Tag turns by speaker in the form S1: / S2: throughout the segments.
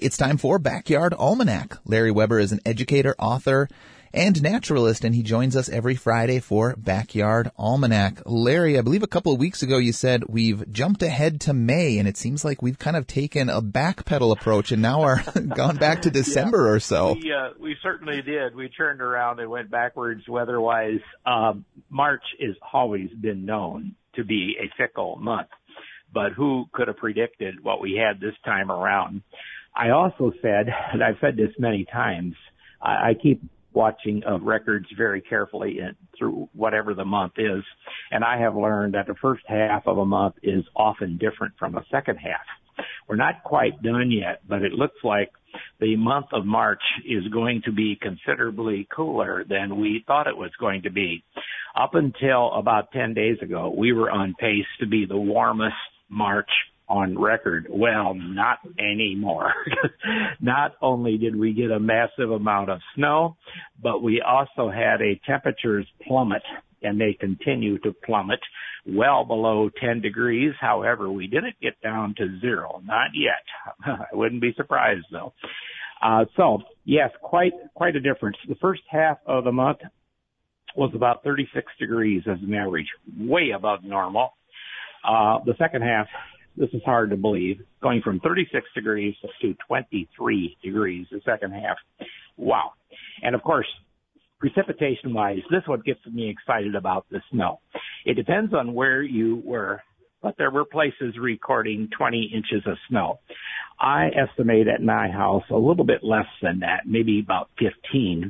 S1: It's time for Backyard Almanac. Larry Weber is an educator, author, and naturalist, and he joins us every Friday for Backyard Almanac. Larry, I believe a couple of weeks ago you said we've jumped ahead to May, and it seems like we've kind of taken a backpedal approach and now are gone back to December or so.
S2: We certainly did. We turned around and went backwards weather-wise. March has always been known to be a fickle month, but who could have predicted what we had this time around? I also said, and I've said this many times, I keep watching records very carefully through whatever the month is, and I have learned that the first half of a month is often different from the second half. We're not quite done yet, but it looks like the month of March is going to be considerably cooler than we thought it was going to be. Up until about 10 days ago, we were on pace to be the warmest March on record. Well, not anymore. Not only did we get a massive amount of snow, but we also had temperatures plummet, and they continue to plummet well below 10 degrees. However, we didn't get down to zero. Not yet. I wouldn't be surprised, though. So, yes, quite a difference. The first half of the month was about 36 degrees as an average, way above normal. The second half, this is hard to believe, going from 36 degrees to 23 degrees the second half. Wow. And of course, precipitation-wise, this is what gets me excited about the snow. It depends on where you were, but there were places recording 20 inches of snow. I estimate at my house a little bit less than that, maybe about 15.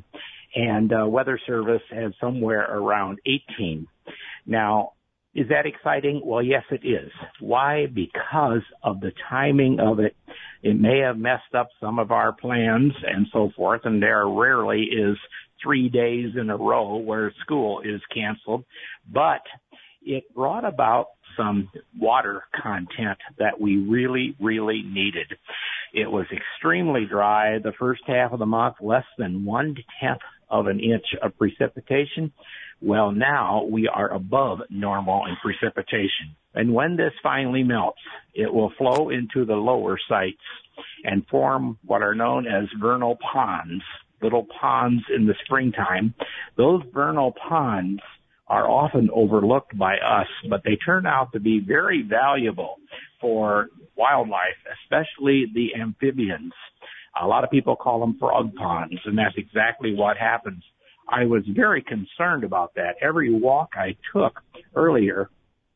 S2: And Weather Service has somewhere around 18. Now, is that exciting? Well, yes, it is. Why? Because of the timing of it. It may have messed up some of our plans and so forth, and there rarely is 3 days in a row where school is canceled, but it brought about some water content that we really, really needed. It was extremely dry the first half of the month, less than 1/10 of an inch of precipitation. Well, now we are above normal in precipitation. And when this finally melts, it will flow into the lower sites and form what are known as vernal ponds, little ponds in the springtime. Those vernal ponds are often overlooked by us, but they turn out to be very valuable for wildlife, especially the amphibians. A lot of people call them frog ponds, and that's exactly what happens. I was very concerned about that. Every walk I took earlier,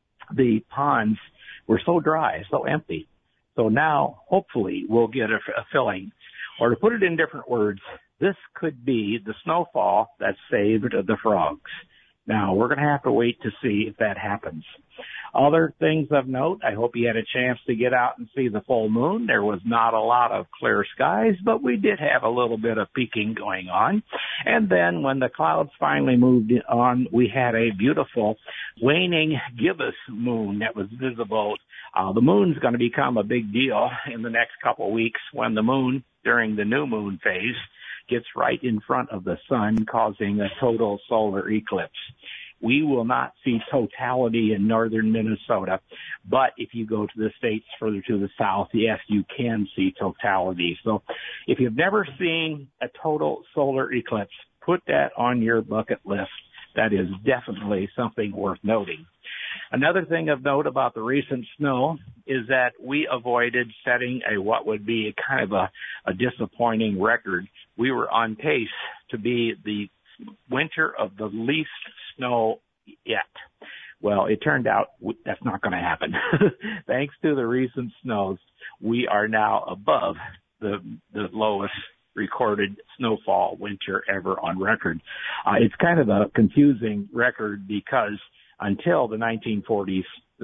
S2: the ponds were so dry, so empty. So now, hopefully, we'll get a filling. Or to put it in different words, this could be the snowfall that saved the frogs. Now, we're going to have to wait to see if that happens. Other things of note, I hope you had a chance to get out and see the full moon. There was not a lot of clear skies, but we did have a little bit of peaking going on. And then when the clouds finally moved on, we had a beautiful waning gibbous moon that was visible. The moon's going to become a big deal in the next couple of weeks when the moon, during the new moon phase, gets right in front of the sun, causing a total solar eclipse. We will not see totality in northern Minnesota, but if you go to the states further to the south, yes, you can see totality. So if you've never seen a total solar eclipse, put that on your bucket list. That is definitely something worth noting. Another thing of note about the recent snow is that we avoided setting what would be a kind of a disappointing record. We were on pace to be the winter of the least snow yet. Well, it turned out that's not going to happen. Thanks to the recent snows, we are now above the lowest recorded snowfall winter ever on record. It's kind of a confusing record because until the 1940s,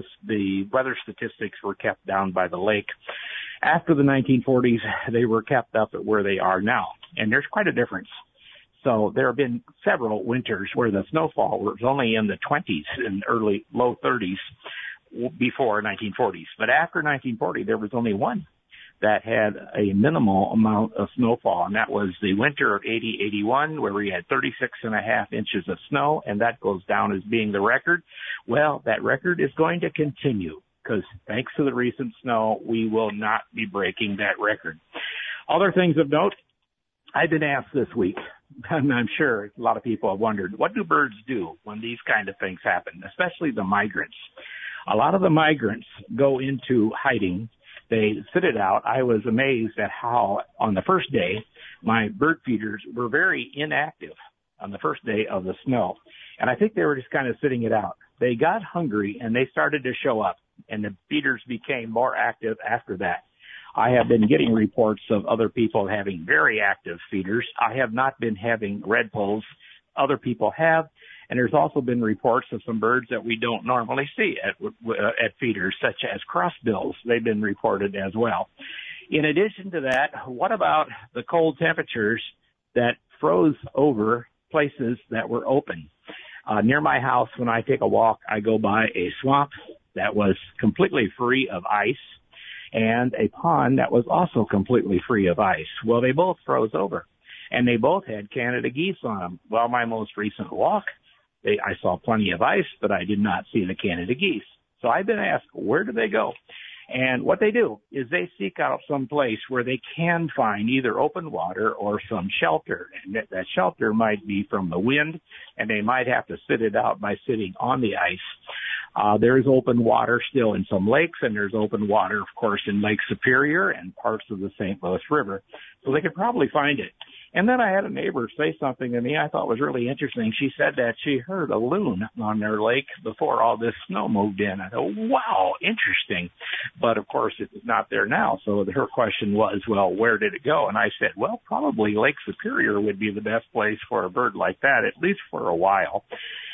S2: the weather statistics were kept down by the lake. After the 1940s, they were kept up at where they are now. And there's quite a difference. So there have been several winters where the snowfall was only in the 20s and low 30s before 1940s. But after 1940, there was only one that had a minimal amount of snowfall, and that was the winter of 80-81, where we had 36.5 inches of snow, and that goes down as being the record. Well, that record is going to continue because thanks to the recent snow, we will not be breaking that record. Other things of note, I've been asked this week, and I'm sure a lot of people have wondered, what do birds do when these kind of things happen, especially the migrants? A lot of the migrants go into hiding. They sit it out. I was amazed at how on the first day, my bird feeders were very inactive on the first day of the snow. And I think they were just kind of sitting it out. They got hungry and they started to show up, and the feeders became more active after that. I have been getting reports of other people having very active feeders. I have not been having redpolls. Other people have. And there's also been reports of some birds that we don't normally see at feeders, such as crossbills. They've been reported as well. In addition to that, what about the cold temperatures that froze over places that were open? Near my house, when I take a walk, I go by a swamp that was completely free of ice and a pond that was also completely free of ice. Well, they both froze over, and they both had Canada geese on them. Well, my most recent walk, I saw plenty of ice, but I did not see the Canada geese. So I've been asked, where do they go? And what they do is they seek out some place where they can find either open water or some shelter. And that shelter might be from the wind, and they might have to sit it out by sitting on the ice. There is open water still in some lakes, and there's open water, of course, in Lake Superior and parts of the St. Louis River. So they could probably find it. And then I had a neighbor say something to me I thought was really interesting. She said that she heard a loon on their lake before all this snow moved in. I thought, wow, interesting. But, of course, it's not there now. So her question was, well, where did it go? And I said, well, probably Lake Superior would be the best place for a bird like that, at least for a while.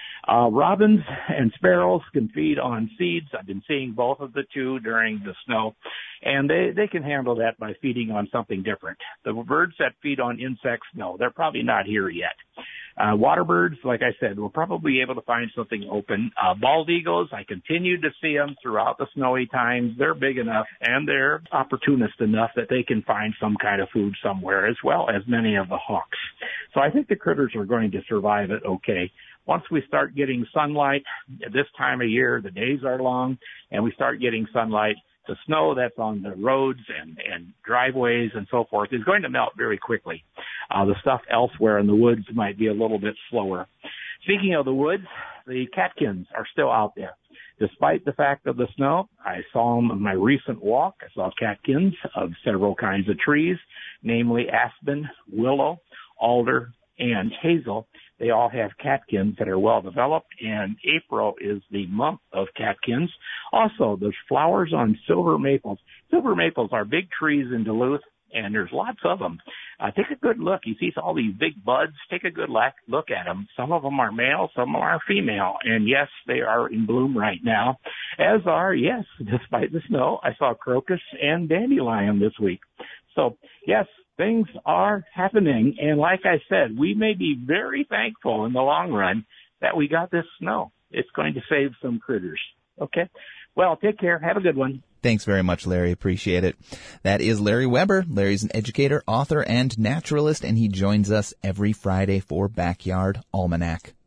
S2: Robins and sparrows can feed on seeds. I've been seeing both of the two during the snow, and they can handle that by feeding on something different. The birds that feed on insects, no, they're probably not here yet. Water birds, like I said, we'll probably be able to find something open. Bald eagles, I continue to see them throughout the snowy times. They're big enough and they're opportunist enough that they can find some kind of food somewhere, as well as many of the hawks. So I think the critters are going to survive it okay. Once we start getting sunlight, this time of year, the days are long, and we start getting sunlight, the snow that's on the roads and driveways and so forth is going to melt very quickly. The stuff elsewhere in the woods might be a little bit slower. Speaking of the woods, the catkins are still out there. Despite the fact of the snow, I saw them on my recent walk. I saw catkins of several kinds of trees, namely aspen, willow, alder, and hazel. They all have catkins that are well developed, and April is the month of catkins. Also, there's flowers on silver maples. Silver maples are big trees in Duluth, and there's lots of them. Take a good look. You see all these big buds. Take a good look at them. Some of them are male, some are female, and yes, they are in bloom right now, as are, yes, despite the snow, I saw crocus and dandelion this week. So, yes, things are happening, and like I said, we may be very thankful in the long run that we got this snow. It's going to save some critters. Okay? Well, take care. Have a good one.
S1: Thanks very much, Larry. Appreciate it. That is Larry Weber. Larry's an educator, author, and naturalist, and he joins us every Friday for Backyard Almanac.